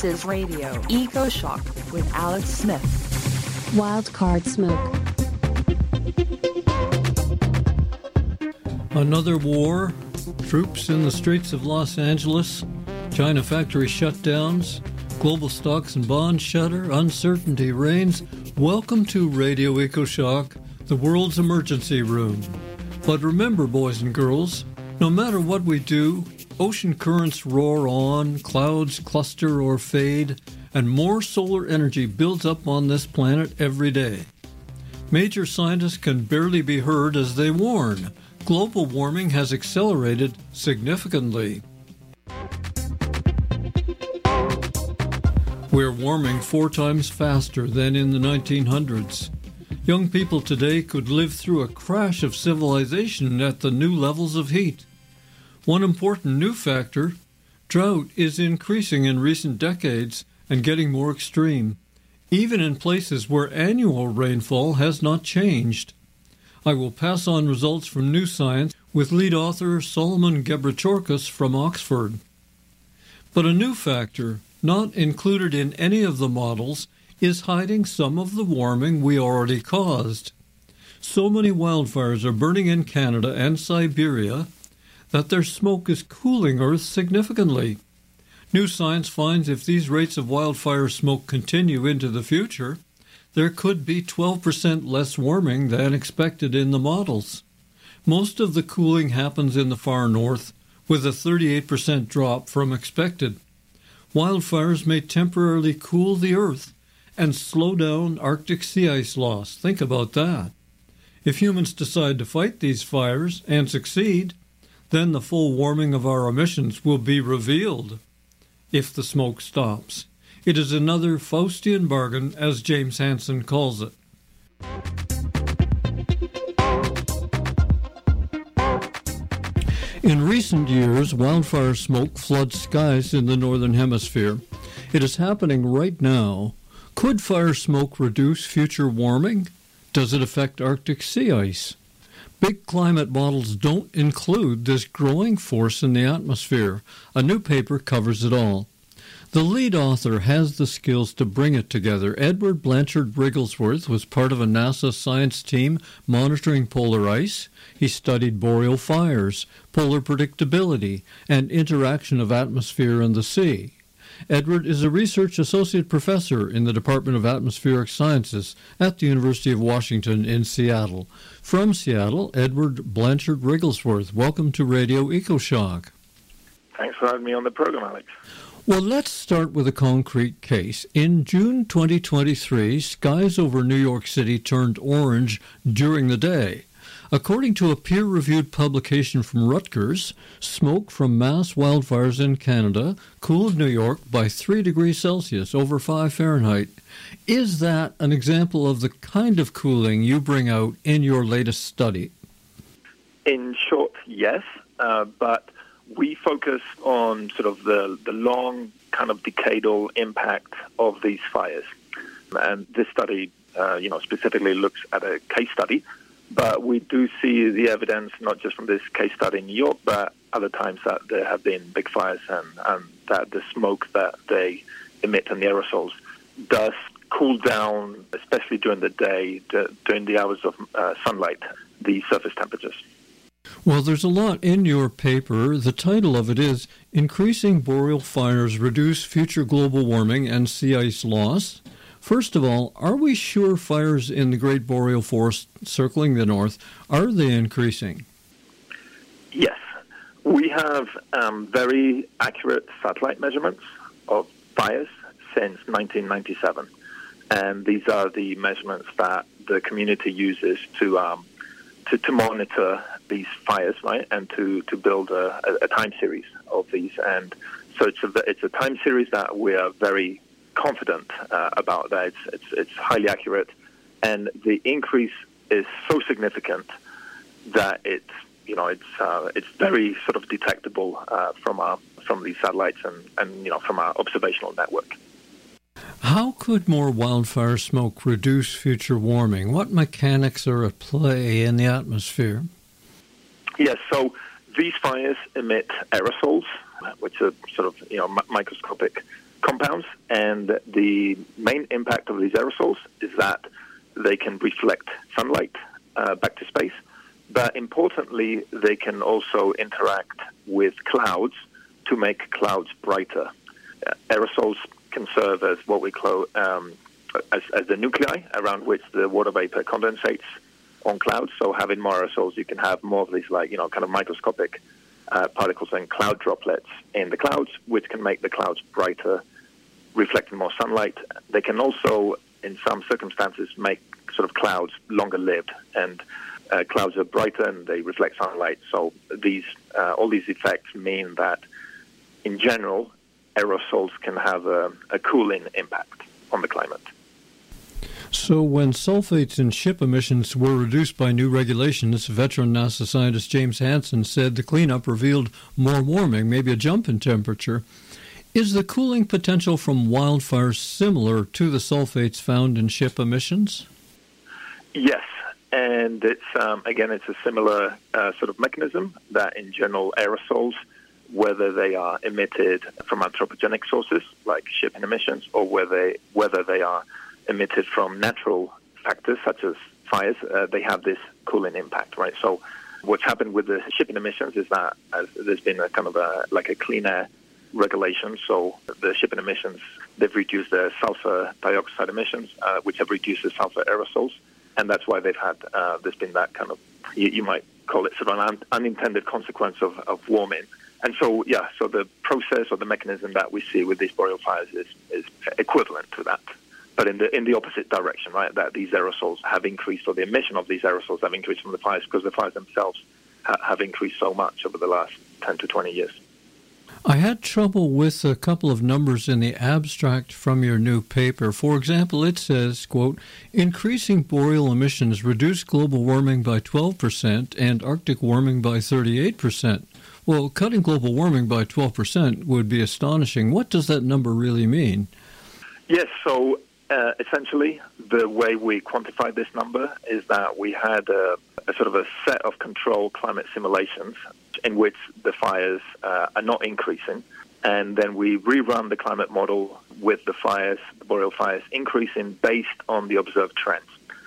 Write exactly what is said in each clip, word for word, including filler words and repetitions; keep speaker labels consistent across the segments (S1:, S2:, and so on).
S1: This is Radio EcoShock with Alex Smith.
S2: Wildcard smoke.
S3: Another war, troops in the streets of Los Angeles, China factory shutdowns, global stocks and bonds shudder, uncertainty reigns. Welcome to Radio EcoShock, the world's emergency room. But remember, boys and girls, no matter what we do, ocean currents roar on, clouds cluster or fade, and more solar energy builds up on this planet every day. Major scientists can barely be heard as they warn. Global warming has accelerated significantly. We're warming four times faster than in the nineteen hundreds. Young people today could live through a crash of civilization at the new levels of heat. One important new factor, drought is increasing in recent decades and getting more extreme, even in places where annual rainfall has not changed. I will pass on results from New Science with lead author Solomon Gebrechorkas from Oxford. But a new factor, not included in any of the models, is hiding some of the warming we already caused. So many wildfires are burning in Canada and Siberia that their smoke is cooling Earth significantly. New Science finds if these rates of wildfire smoke continue into the future, there could be twelve percent less warming than expected in the models. Most of the cooling happens in the far north, with a thirty-eight percent drop from expected. Wildfires may temporarily cool the Earth and slow down Arctic sea ice loss. Think about that. If humans decide to fight these fires and succeed, then the full warming of our emissions will be revealed if the smoke stops. It is another Faustian bargain, as James Hansen calls it. In recent years, wildfire smoke floods skies in the Northern Hemisphere. It is happening right now. Could fire smoke reduce future warming? Does it affect Arctic sea ice? Big climate models don't include this growing force in the atmosphere. A new paper covers it all. The lead author has the skills to bring it together. Edward Blanchard Wrigglesworth was part of a NASA science team monitoring polar ice. He studied boreal fires, polar predictability, and interaction of atmosphere and the sea. Edward is a research associate professor in the Department of Atmospheric Sciences at the University of Washington in Seattle. From Seattle, Edward Blanchard Wrigglesworth, welcome to Radio EcoShock.
S4: Thanks for having me on the program, Alex.
S3: Well, let's start with a concrete case. In June twenty twenty-three, skies over New York City turned orange during the day. According to a peer-reviewed publication from Rutgers, smoke from mass wildfires in Canada cooled New York by three degrees Celsius, over five Fahrenheit. Is that an example of the kind of cooling you bring out in your latest study?
S4: In short, yes, uh, but we focus on sort of the, the long kind of decadal impact of these fires. And this study, uh, you know, specifically looks at a case study. But we do see the evidence, not just from this case study in New York, but other times that there have been big fires and, and that the smoke that they emit and the aerosols does cool down, especially during the day, during the hours of uh, sunlight, the surface temperatures.
S3: Well, there's a lot in your paper. The title of it is Increasing Boreal Fires Reduce Future Global Warming and Sea Ice Loss. First of all, are we sure fires in the Great Boreal Forest circling the north, are they increasing?
S4: Yes. We have um, very accurate satellite measurements of fires since nineteen ninety-seven. And these are the measurements that the community uses to um, to, to monitor these fires, right, and to, to build a, a time series of these. And so it's a, it's a time series that we are very confident uh, about that. It's, it's it's highly accurate, and the increase is so significant that it's you know it's uh, it's very sort of detectable uh, from our from these satellites and, and you know from our observational network.
S3: How could more wildfire smoke reduce future warming? What mechanics are at play in the atmosphere?
S4: Yes, so these fires emit aerosols, which are sort of you know m- microscopic compounds, and the main impact of these aerosols is that they can reflect sunlight uh, back to space, but importantly, they can also interact with clouds to make clouds brighter. Uh, aerosols can serve as what we call um, as, as the nuclei around which the water vapor condensates on clouds. So having more aerosols, you can have more of these, like, you know, kind of microscopic uh, particles and cloud droplets in the clouds, which can make the clouds brighter, reflecting more sunlight. They can also, in some circumstances, make sort of clouds longer lived, and uh, clouds are brighter and they reflect sunlight. So these, uh, all these effects mean that, in general, aerosols can have a, a cooling impact on the climate.
S3: So when sulfates in ship emissions were reduced by new regulations, veteran NASA scientist James Hansen said the cleanup revealed more warming, maybe a jump in temperature. Is the cooling potential from wildfires similar to the sulfates found in ship emissions?
S4: Yes, and it's um, again, it's a similar uh, sort of mechanism that in general aerosols, whether they are emitted from anthropogenic sources like shipping emissions, or whether whether they are emitted from natural factors such as fires, uh, they have this cooling impact, right? So what's happened with the shipping emissions is that as there's been a kind of a like a clean air regulation. So the shipping emissions, they've reduced their sulfur dioxide emissions, uh, which have reduced the sulfur aerosols, and that's why they've had uh, there's been that kind of, you, you might call it sort of an un- unintended consequence of, of warming. And so, yeah, so the process or the mechanism that we see with these boreal fires is, is equivalent to that, but in the in the opposite direction, right? That these aerosols have increased, or the emission of these aerosols have increased from the fires, because the fires themselves ha- have increased so much over the last ten to twenty years.
S3: I had trouble with a couple of numbers in the abstract from your new paper. For example, it says, quote, increasing boreal emissions reduce global warming by twelve percent and Arctic warming by thirty-eight percent. Well, cutting global warming by twelve percent would be astonishing. What does that number really mean?
S4: Yes, so uh, essentially the way we quantified this number is that we had a, a sort of a set of control climate simulations in which the fires uh, are not increasing, and then we rerun the climate model with the fires, the boreal fires, increasing based on the observed trends.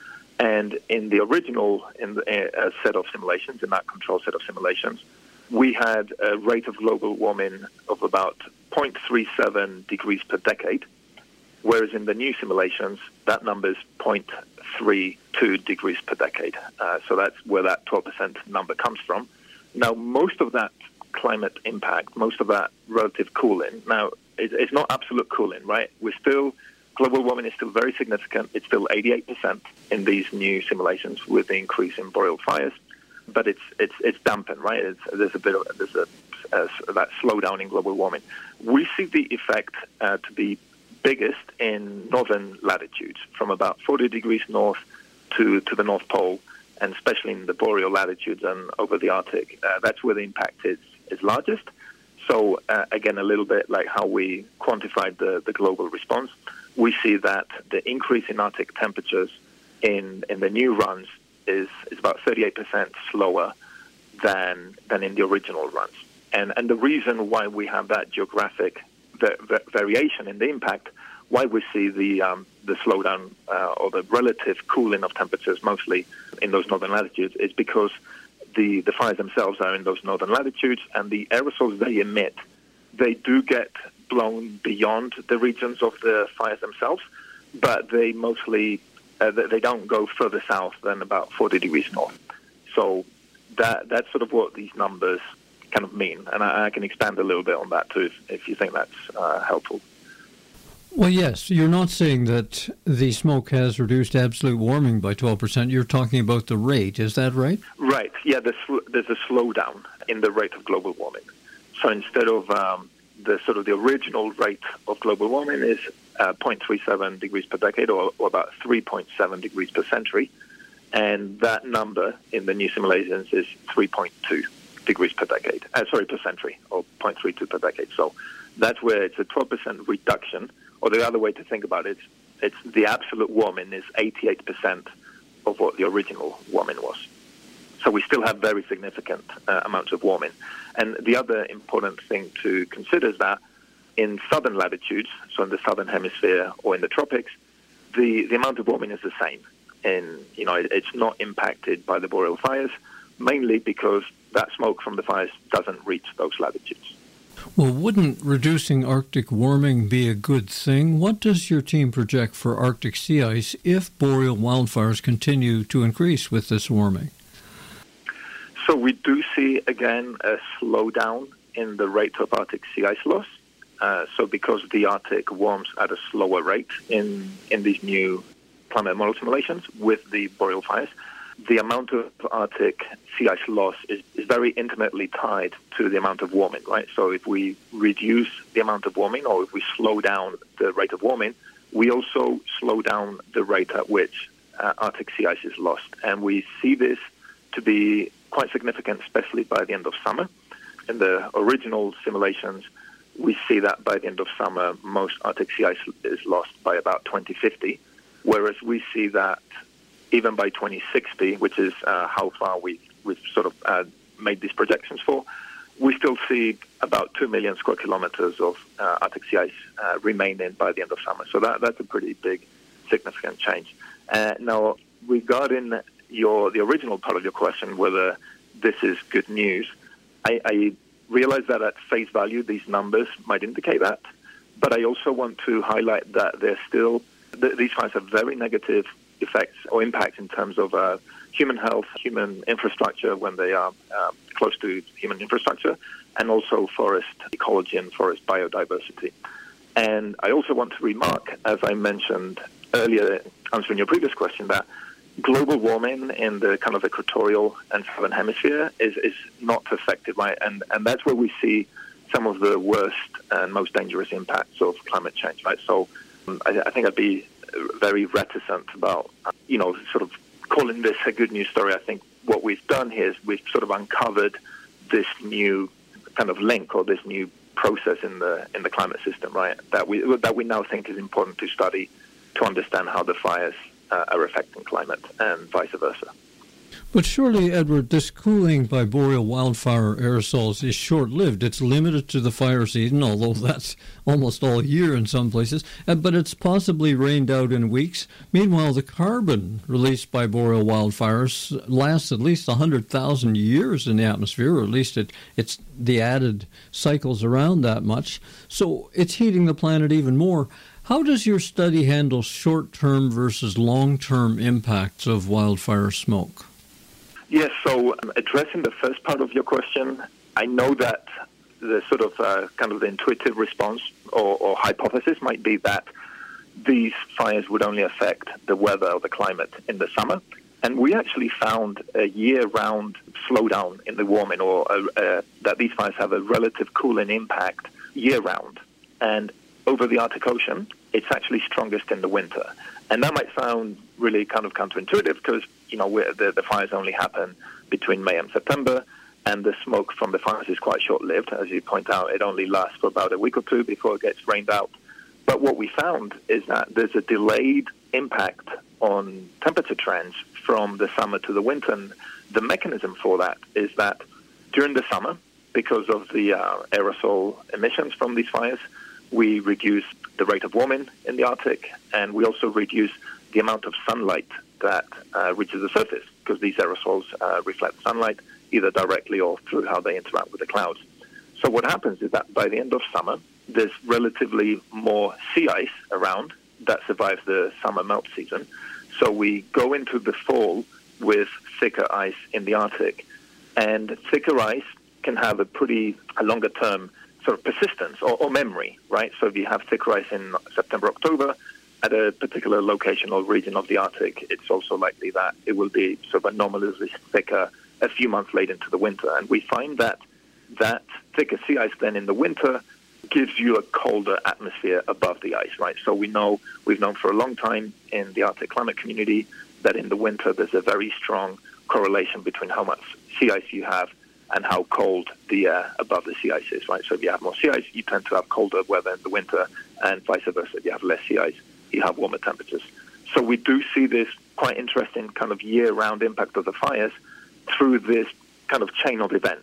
S4: And in the original in the, uh, set of simulations, in that control set of simulations, we had a rate of global warming of about zero point three seven degrees per decade, whereas in the new simulations, that number is zero point three two degrees per decade. Uh, so that's where that twelve percent number comes from. Now, most of that climate impact, most of that relative cooling, now, it, it's not absolute cooling, right? We're still, global warming is still very significant. It's still eighty-eight percent in these new simulations with the increase in boreal fires. But it's it's it's dampened, right? It's, there's a bit of there's a, a that slowdown in global warming. We see the effect uh, to be biggest in northern latitudes, from about forty degrees north to to the North Pole, and especially in the boreal latitudes and over the Arctic. Uh, that's where the impact is is largest. So uh, again, a little bit like how we quantified the the global response, we see that the increase in Arctic temperatures in in the new runs is is about thirty-eight percent slower than than in the original runs. And and the reason why we have that geographic va- va- variation in the impact, why we see the um, the slowdown uh, or the relative cooling of temperatures mostly in those northern latitudes, is because the, the fires themselves are in those northern latitudes, and the aerosols they emit, they do get blown beyond the regions of the fires themselves, but they mostly Uh, they don't go further south than about forty degrees north. So that that's sort of what these numbers kind of mean. And I, I can expand a little bit on that too if, if you think that's uh, helpful.
S3: Well, yes, you're not saying that the smoke has reduced absolute warming by twelve percent. You're talking about the rate. Is that right?
S4: Right. Yeah, there's, there's a slowdown in the rate of global warming. So instead of um, the sort of the original rate of global warming is Uh, zero point three seven degrees per decade, or, or about three point seven degrees per century. And that number in the new simulations is three point two degrees per decade. Uh, sorry, per century, or zero point three two per decade. So that's where it's a twelve percent reduction. Or the other way to think about it, it's the absolute warming is eighty-eight percent of what the original warming was. So we still have very significant uh, amounts of warming. And the other important thing to consider is that in southern latitudes, so in the southern hemisphere or in the tropics, the, the amount of warming is the same. And, you know, it, it's not impacted by the boreal fires, mainly because that smoke from the fires doesn't reach those latitudes.
S3: Well, wouldn't reducing Arctic warming be a good thing? What does your team project for Arctic sea ice if boreal wildfires continue to increase with this warming?
S4: So we do see, again, a slowdown in the rate of Arctic sea ice loss. Uh, so because the Arctic warms at a slower rate in, in these new climate model simulations with the boreal fires, the amount of Arctic sea ice loss is, is very intimately tied to the amount of warming, right? So if we reduce the amount of warming or if we slow down the rate of warming, we also slow down the rate at which uh, Arctic sea ice is lost. And we see this to be quite significant, especially by the end of summer. In the original simulations, we see that by the end of summer, most Arctic sea ice is lost by about twenty fifty, whereas we see that even by twenty sixty, which is uh, how far we, we've sort of uh, made these projections for, we still see about two million square kilometers of uh, Arctic sea ice uh, remaining by the end of summer. So that, that's a pretty big, significant change. Uh, now, regarding your the original part of your question, whether this is good news, I, I realize that at face value, these numbers might indicate that, but I also want to highlight that they're still, th- these fires have very negative effects or impacts in terms of uh, human health, human infrastructure when they are uh, close to human infrastructure, and also forest ecology and forest biodiversity. And I also want to remark, as I mentioned earlier, answering your previous question, that global warming in the kind of equatorial and southern hemisphere is, is not affected, right? And and that's where we see some of the worst and most dangerous impacts of climate change, right? So um, I, I think I'd be very reticent about, you know, sort of calling this a good news story. I think what we've done here is we've sort of uncovered this new kind of link or this new process in the in the climate system, right? That we that we now think is important to study to understand how the fires uh, are affecting climate and vice versa.
S3: But surely, Edward, this cooling by boreal wildfire aerosols is short-lived. It's limited to the fire season, although that's almost all year in some places, but it's possibly rained out in weeks. Meanwhile, the carbon released by boreal wildfires lasts at least one hundred thousand years in the atmosphere, or at least it, it's the added cycles around that much. So it's heating the planet even more. How does your study handle short-term versus long-term impacts of wildfire smoke?
S4: Yes, so um, addressing the first part of your question, I know that the sort of uh, kind of the intuitive response or, or hypothesis might be that these fires would only affect the weather or the climate in the summer. And we actually found a year-round slowdown in the warming, or uh, uh, that these fires have a relative cooling impact year-round. And over the Arctic Ocean, it's actually strongest in the winter. And that might sound really kind of counterintuitive because, you know, we're, the, the fires only happen between May and September, and the smoke from the fires is quite short-lived. As you point out, it only lasts for about a week or two before it gets rained out. But what we found is that there's a delayed impact on temperature trends from the summer to the winter. And the mechanism for that is that during the summer, because of the uh, aerosol emissions from these fires, we reduce the rate of warming in the Arctic, and we also reduce the amount of sunlight that uh, reaches the surface, because these aerosols uh, reflect sunlight either directly or through how they interact with the clouds. So what happens is that by the end of summer, there's relatively more sea ice around that survives the summer melt season. So we go into the fall with thicker ice in the Arctic, and thicker ice can have a pretty a longer term sort of persistence or, or memory, right? So if you have thicker ice in September, October, at a particular location or region of the Arctic, it's also likely that it will be sort of anomalously thicker a few months later into the winter. And we find that that thicker sea ice then in the winter gives you a colder atmosphere above the ice, right? So we know, we've known for a long time in the Arctic climate community that in the winter there's a very strong correlation between how much sea ice you have and how cold the uh, above the sea ice is, right? So if you have more sea ice, you tend to have colder weather in the winter, and vice versa. If you have less sea ice, you have warmer temperatures. So we do see this quite interesting kind of year-round impact of the fires through this kind of chain of events.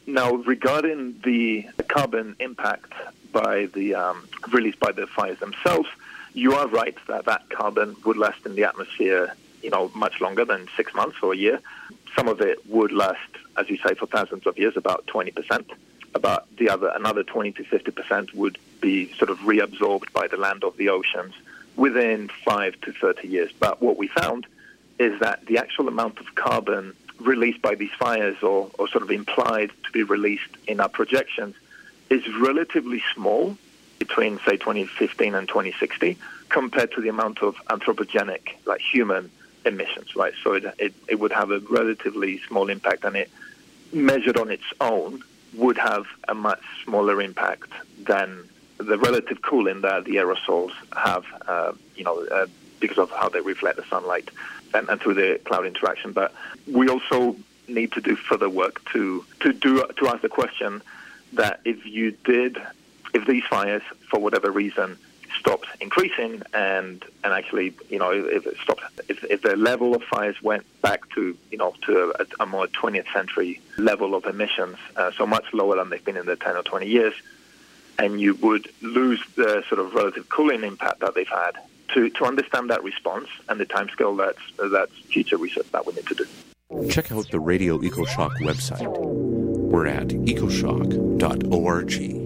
S4: Now, regarding the carbon impact by the um, released by the fires themselves, you are right that that carbon would last in the atmosphere, you know, much longer than six months or a year. Some of it would last, as you say, for thousands of years, about twenty percent. About the other, another twenty to fifty percent would be sort of reabsorbed by the land of the oceans within five to thirty years. But what we found is that the actual amount of carbon released by these fires, or, or sort of implied to be released in our projections, is relatively small between, say, twenty fifteen and twenty sixty, compared to the amount of anthropogenic, like human emissions, right? So it, it, it would have a relatively small impact, and it, measured on its own, would have a much smaller impact than the relative cooling that the aerosols have, uh, you know, uh, because of how they reflect the sunlight and, and through the cloud interaction. But we also need to do further work to to do to ask the question that if you did, if these fires, for whatever reason, stopped increasing and and actually, you know, if it stopped, if, if the level of fires went back to, you know, to a, a more twentieth century level of emissions, uh, so much lower than they've been in the ten or twenty years, and you would lose the sort of relative cooling impact that they've had. To to understand that response and the timescale, that's that's future research that we need to do.
S5: Check out the Radio EcoShock website. We're at ecoshock dot org.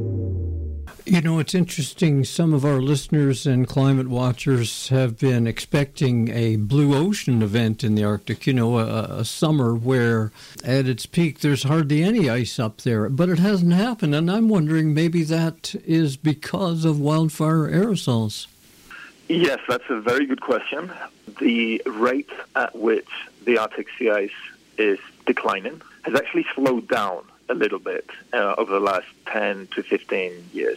S3: You know, it's interesting. Some of our listeners and climate watchers have been expecting a blue ocean event in the Arctic, you know, a, a summer where at its peak there's hardly any ice up there. But it hasn't happened, and I'm wondering maybe that is because of wildfire aerosols.
S4: Yes, that's a very good question. The rate at which the Arctic sea ice is declining has actually slowed down a little bit uh, over the last ten to fifteen years.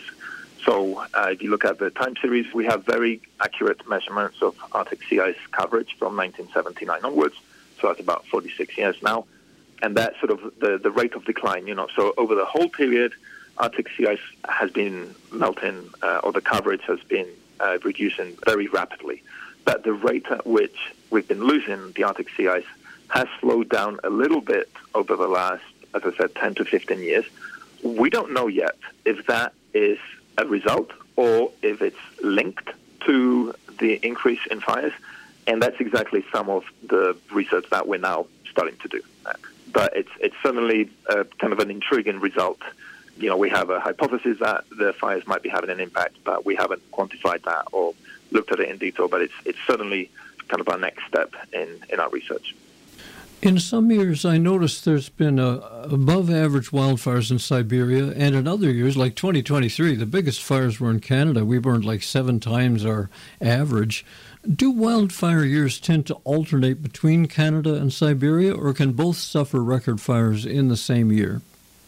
S4: So uh, if you look at the time series, we have very accurate measurements of Arctic sea ice coverage from nineteen seventy-nine onwards. So that's about forty-six years now. And that's sort of the, the rate of decline, you know. So over the whole period, Arctic sea ice has been melting, uh, or the coverage has been uh, reducing very rapidly. But the rate at which we've been losing the Arctic sea ice has slowed down a little bit over the last, as I said, ten to fifteen years. We don't know yet if that is a result or if it's linked to the increase in fires, and that's exactly some of the research that we're now starting to do. But it's it's certainly a, kind of an intriguing result. You know, we have a hypothesis that the fires might be having an impact, but we haven't quantified that or looked at it in detail, but it's it's certainly kind of our next step in, in our research.
S3: In some years, I noticed there's been a above-average wildfires in Siberia, and in other years, like twenty twenty-three, the biggest fires were in Canada. We burned like seven times our average. Do wildfire years tend to alternate between Canada and Siberia, or can both suffer record fires in the same year?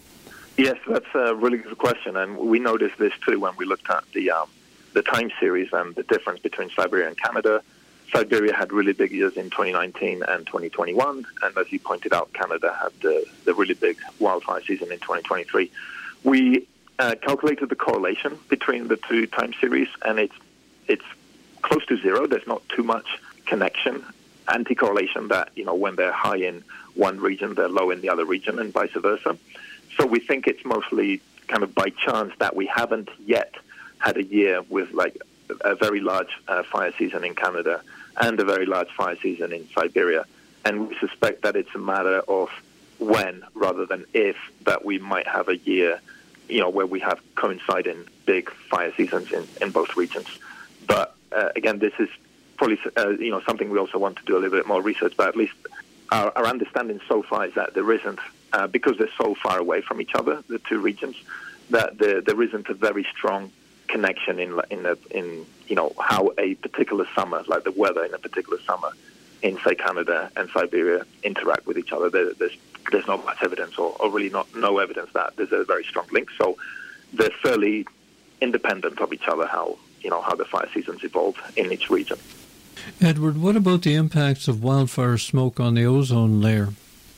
S4: Yes, that's a really good question, and we noticed this too when we looked at the um, the time series and the difference between Siberia and Canada. Siberia had really big years in twenty nineteen and twenty twenty-one, and as you pointed out, Canada had the, the really big wildfire season in twenty twenty-three. We uh, calculated the correlation between the two time series, and it's it's close to zero. There's not too much connection, anti-correlation that, you know, when they're high in one region, they're low in the other region, and vice versa. So we think it's mostly kind of by chance that we haven't yet had a year with like a very large uh, fire season in Canada and a very large fire season in Siberia. And we suspect that it's a matter of when rather than if that we might have a year, you know, where we have coinciding big fire seasons in, in both regions. But uh, again, this is probably, uh, you know, something we also want to do a little bit more research, but at least our, our understanding so far is that there isn't, uh, because they're so far away from each other, the two regions, that there, there isn't a very strong connection in in a, in you know how a particular summer, like the weather in a particular summer in, say, Canada and Siberia interact with each other. There, there's there's not much evidence, or, or really not no evidence that there's a very strong link. So they're fairly independent of each other. How you know how the fire seasons evolve in each region.
S3: Edward, what about the impacts of wildfire smoke on the ozone layer?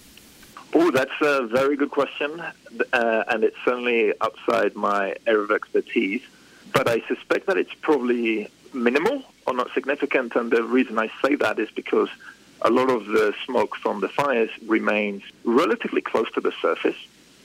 S4: Oh, that's a very good question, uh, and it's certainly outside my area of expertise. But I suspect that it's probably minimal or not significant, and the reason I say that is because a lot of the smoke from the fires remains relatively close to the surface.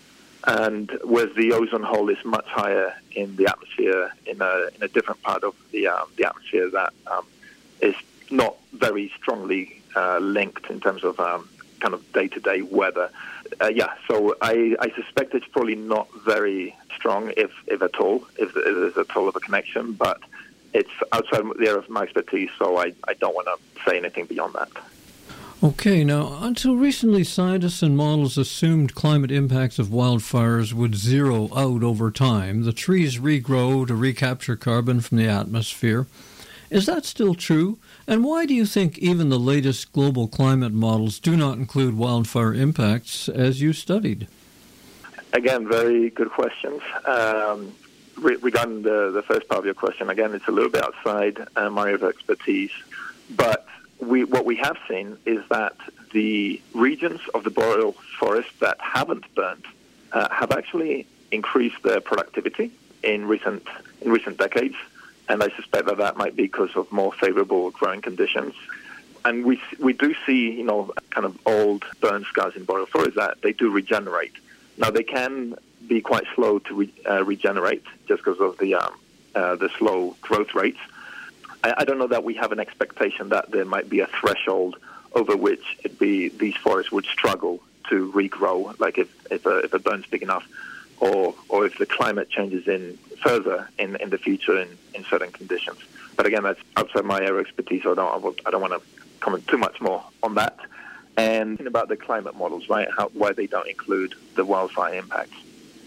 S4: And whereas the ozone hole is much higher in the atmosphere, in a, in a different part of the, um, the atmosphere that um, is not very strongly uh, linked in terms of um, kind of day-to-day weather. Uh, yeah, so I, I suspect it's probably not very strong, if, if at all, if, if there's at all of a connection, but it's outside the area of my expertise, so I, I don't want to say anything beyond that.
S3: Okay, now, until recently, scientists and models assumed climate impacts of wildfires would zero out over time. The trees regrow to recapture carbon from the atmosphere. Is that still true? And why do you think even the latest global climate models do not include wildfire impacts as you studied?
S4: Again, very good questions. Um, re- regarding the, the first part of your question, again, it's a little bit outside uh, my area of expertise, but we, what we have seen is that the regions of the boreal forest that haven't burnt uh, have actually increased their productivity in recent in recent decades, and I suspect that that might be because of more favorable growing conditions. And we we do see, you know, kind of old burn scars in boreal forests that they do regenerate. Now, they can be quite slow to re, uh, regenerate just because of the um, uh, the slow growth rates. I don't know that we have an expectation that there might be a threshold over which it'd be these forests would struggle to regrow, like if, if, a, if a burn's big enough, or or if the climate changes in further in, in the future in, in certain conditions. But again, that's outside my area of expertise, so I don't, I don't want to comment too much more on that. And about the climate models, right, how, why they don't include the wildfire impacts.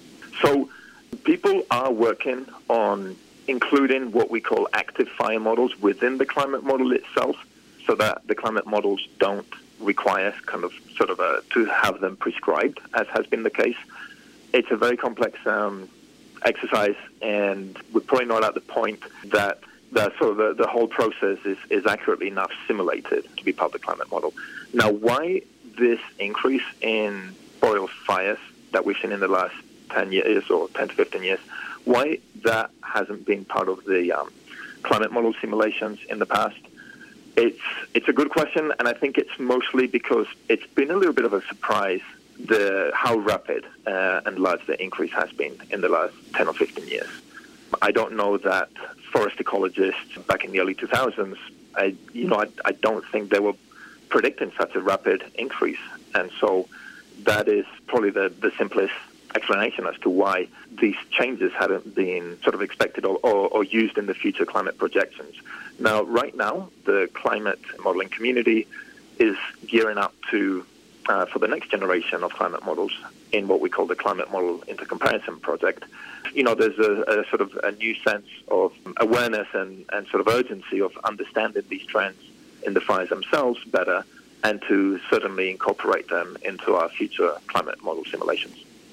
S4: So people are working on including what we call active fire models within the climate model itself, so that the climate models don't require kind of sort of a, to have them prescribed, as has been the case. It's a very complex um, exercise, and we're probably not at the point that the, sort of the, the whole process is, is accurately enough simulated to be part of the climate model. Now, why this increase in boreal fires that we've seen in the last ten years or ten to fifteen years, why that hasn't been part of the um, climate model simulations in the past? It's it's a good question, and I think it's mostly because it's been a little bit of a surprise the how rapid uh, and large the increase has been in the last ten or fifteen years. I don't know that forest ecologists back in the early two thousands, I, you know, I, I don't think they were predicting such a rapid increase, and so that is probably the, the simplest explanation as to why these changes hadn't been sort of expected or, or, or used in the future climate projections. Now, right now, the climate modeling community is gearing up to uh, for the next generation of climate models in what we call the Climate Model Intercomparison Project. You know, there's a, a sort of a new sense of awareness and, and sort of urgency of understanding these trends in the fires themselves better, and to certainly incorporate them into our future climate model simulations.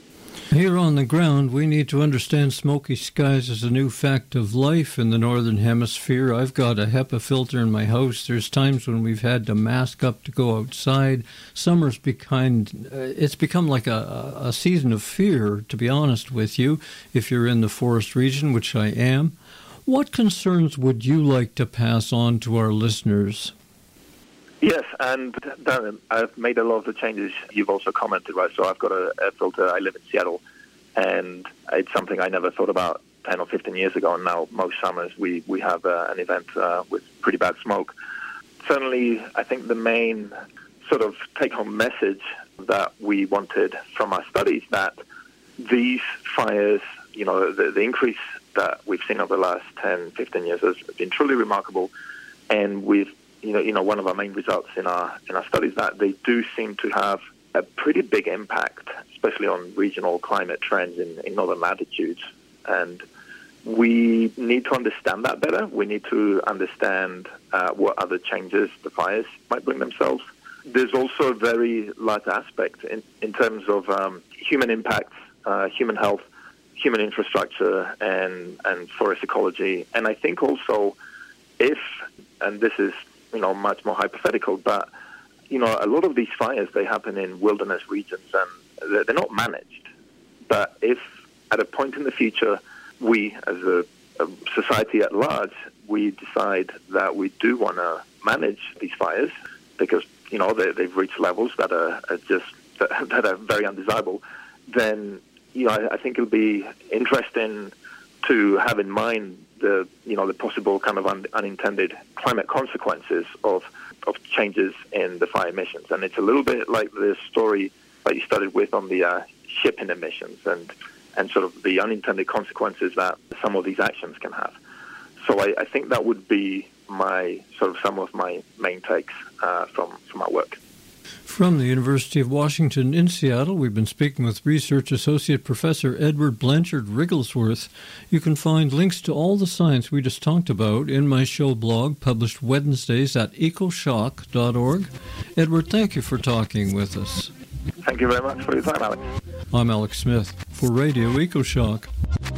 S3: Here on the ground, we need to understand smoky skies as a new fact of life in the Northern Hemisphere. I've got a HEPA filter in my house. There's times when we've had to mask up to go outside. Summer's behind, uh, it's become like a, a season of fear, to be honest with you, if you're in the forest region, which I am. What concerns would you like to pass on to our listeners?
S4: Yes, and Darren, I've made a lot of the changes you've also commented, right? So I've got a, a filter. I live in Seattle, and it's something I never thought about ten or fifteen years ago, and now most summers we, we have uh, an event uh, with pretty bad smoke. Certainly, I think the main sort of take-home message that we wanted from our studies that these fires, you know, the, the increase that we've seen over the last ten, fifteen years has been truly remarkable, and we've You know, you know, one of our main results in our in our studies that they do seem to have a pretty big impact, especially on regional climate trends in, in northern latitudes. And we need to understand that better. We need to understand uh, what other changes the fires might bring themselves. There's also a very large aspect in, in terms of um, human impacts, uh, human health, human infrastructure, and, and forest ecology. And I think also if, and this is you know, much more hypothetical, but, you know, a lot of these fires, they happen in wilderness regions, and they're, they're not managed. But if at a point in the future, we, as a, a society at large, we decide that we do want to manage these fires because, you know, they, they've reached levels that are, are just, that, that are very undesirable, then you know, I, I think it'll be interesting to have in mind the, you know, the possible kind of un, unintended climate consequences of of changes in the fire emissions. And it's a little bit like the story that you started with on the uh, shipping emissions and and sort of the unintended consequences that some of these actions can have. So I, I think that would be my sort of some of my main takes uh, from from our work.
S3: From the University of Washington in Seattle, we've been speaking with Research Associate Professor Edward Blanchard Wrigglesworth. You can find links to all the science we just talked about in my show blog, published Wednesdays at ecoshock dot org. Edward, thank you for talking with us.
S4: Thank you very much for your time, Alex.
S3: I'm Alex Smith for Radio EcoShock.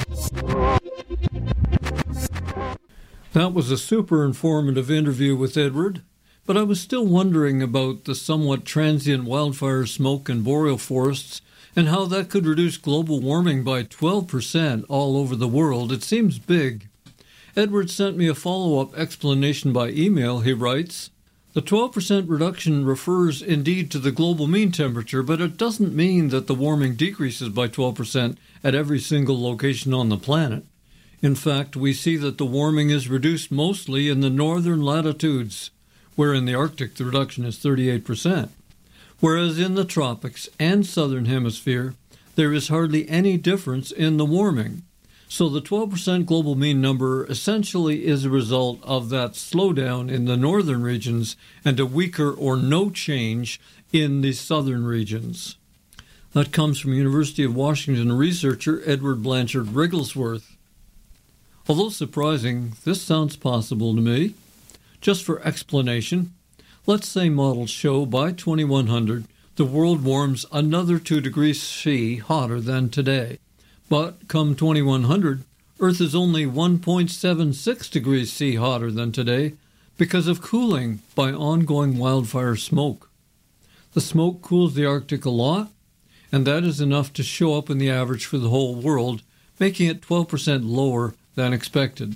S3: That was a super informative interview with Edward. But I was still wondering about the somewhat transient wildfire smoke in boreal forests and how that could reduce global warming by twelve percent all over the world. It seems big. Edward sent me a follow-up explanation by email. He writes, "The twelve percent reduction refers indeed to the global mean temperature, but it doesn't mean that the warming decreases by twelve percent at every single location on the planet. In fact, we see that the warming is reduced mostly in the northern latitudes, where in the Arctic the reduction is thirty-eight percent, whereas in the tropics and southern hemisphere there is hardly any difference in the warming. So the twelve percent global mean number essentially is a result of that slowdown in the northern regions and a weaker or no change in the southern regions." That comes from University of Washington researcher Edward Blanchard Wrigglesworth. Although surprising, this sounds possible to me. Just for explanation, let's say models show by twenty-one hundred the world warms another two degrees C hotter than today. But come twenty-one hundred, Earth is only one point seven six degrees C hotter than today because of cooling by ongoing wildfire smoke. The smoke cools the Arctic a lot, and that is enough to show up in the average for the whole world, making it twelve percent lower than expected.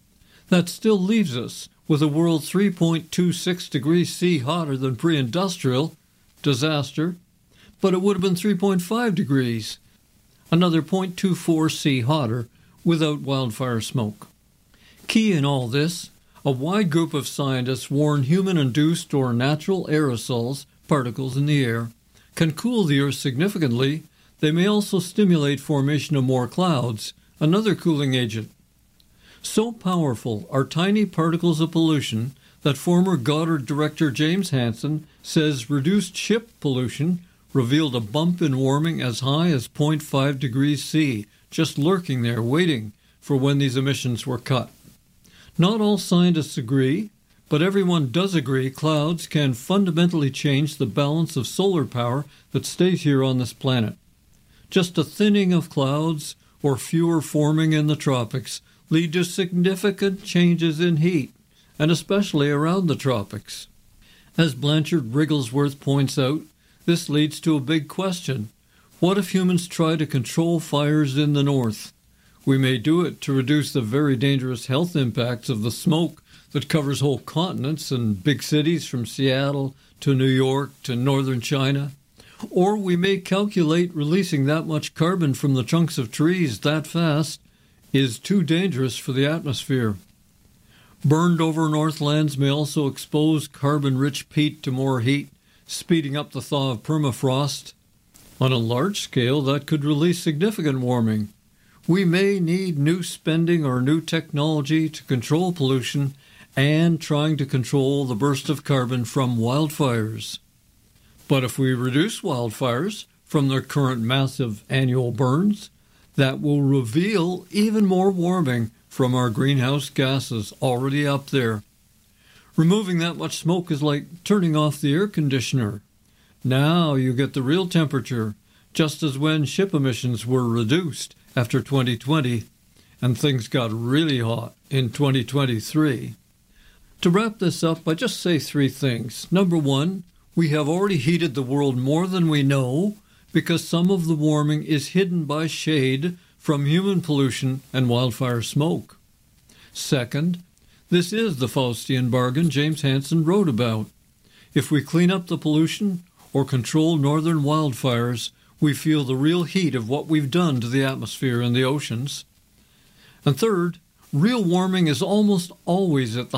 S3: That still leaves us with a world three point two six degrees C hotter than pre-industrial, disaster, but it would have been three point five degrees, another zero point two four C hotter without wildfire smoke. Key in all this, a wide group of scientists warn human-induced or natural aerosols, particles in the air, can cool the Earth significantly. They may also stimulate formation of more clouds, another cooling agent. So powerful are tiny particles of pollution that former Goddard director James Hansen says reduced ship pollution revealed a bump in warming as high as zero point five degrees C, just lurking there waiting for when these emissions were cut. Not all scientists agree, but everyone does agree clouds can fundamentally change the balance of solar power that stays here on this planet. Just a thinning of clouds or fewer forming in the tropics lead to significant changes in heat, and especially around the tropics. As Blanchard Wrigglesworth points out, this leads to a big question. What if humans try to control fires in the north? We may do it to reduce the very dangerous health impacts of the smoke that covers whole continents and big cities from Seattle to New York to northern China. Or we may calculate releasing that much carbon from the trunks of trees that fast is too dangerous for the atmosphere. Burned over northlands may also expose carbon-rich peat to more heat, speeding up the thaw of permafrost. On a large scale, that could release significant warming. We may need new spending or new technology to control pollution and trying to control the burst of carbon from wildfires. But if we reduce wildfires from their current massive annual burns, that will reveal even more warming from our greenhouse gases already up there. Removing that much smoke is like turning off the air conditioner. Now you get the real temperature, just as when ship emissions were reduced after twenty twenty, and things got really hot in twenty twenty-three. To wrap this up, I just say three things. Number one, we have already heated the world more than we know, because some of the warming is hidden by shade from human pollution and wildfire smoke. Second, this is the Faustian bargain James Hansen wrote about. If we clean up the pollution or control northern wildfires, we feel the real heat of what we've done to the atmosphere and the oceans. And third, real warming is almost always at the